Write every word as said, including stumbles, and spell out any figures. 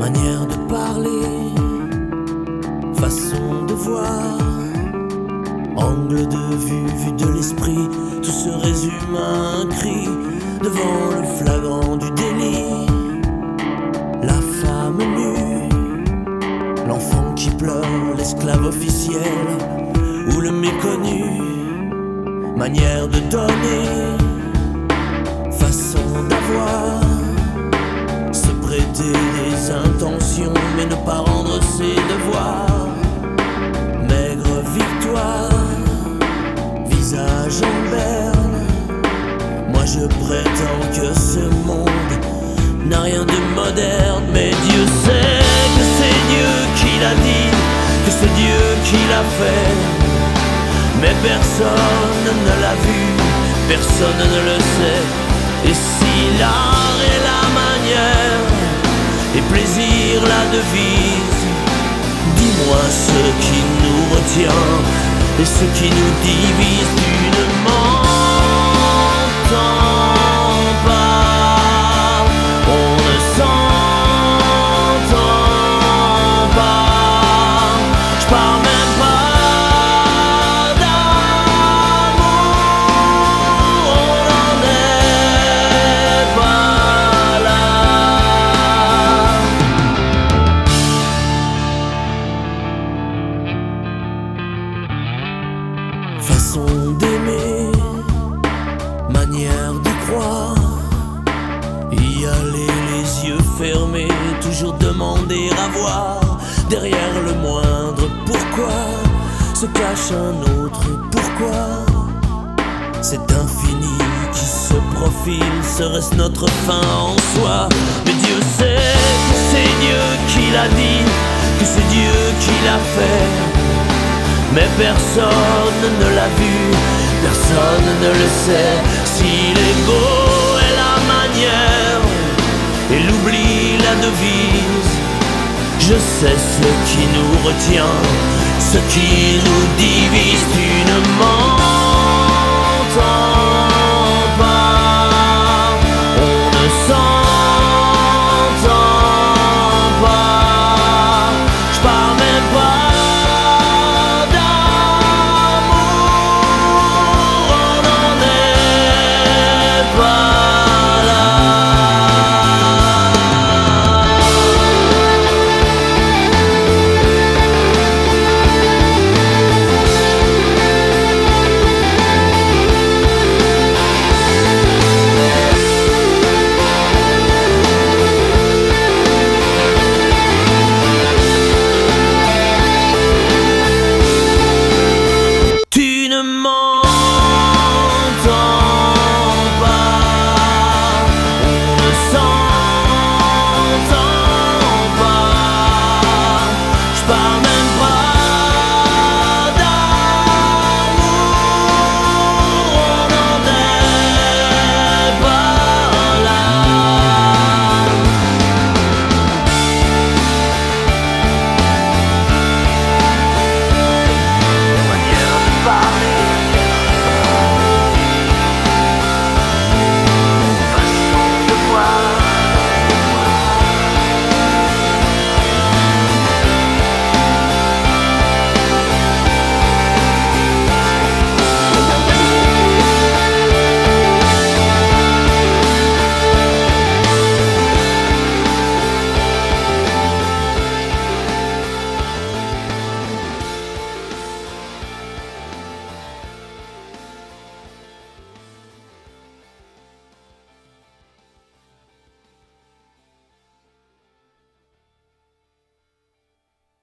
manière de parler, façon de voir, angle de vue, vue de l'esprit, tout se résume à un cri devant le flagrant du délit. La femme nue, l'enfant qui pleure, l'esclave officiel ou le méconnu, manière de donner, façon d'avoir, se prêter des intentions mais ne pas rendre ses devoirs. Maigre victoire, visage en berne, moi je prétends que ce monde n'a rien de moderne. Mais Dieu sait que c'est Dieu qui l'a dit, que c'est Dieu qui l'a fait. Mais personne ne l'a vu, personne ne le sait. Et si l'art est la manière et plaisir la devise, dis-moi ce qui nous retient et ce qui nous divise. Tu ne m'entends pas, on ne s'entend pas, je parle même pas d'amour, on n'en est pas là. Façon d'aimer, manière de croire, y aller les yeux fermés, toujours demander à voir. Derrière le moindre pourquoi se cache un autre pourquoi. Cet infini qui se profile, serait-ce notre fin en soi? Mais Dieu sait que c'est Dieu qui l'a dit, que c'est Dieu qui l'a fait. Mais personne ne l'a vu, personne ne le sait. Si l'ego est la manière et l'oubli la devise, je sais ce qui nous retient, ce qui nous divise. Tu ne mens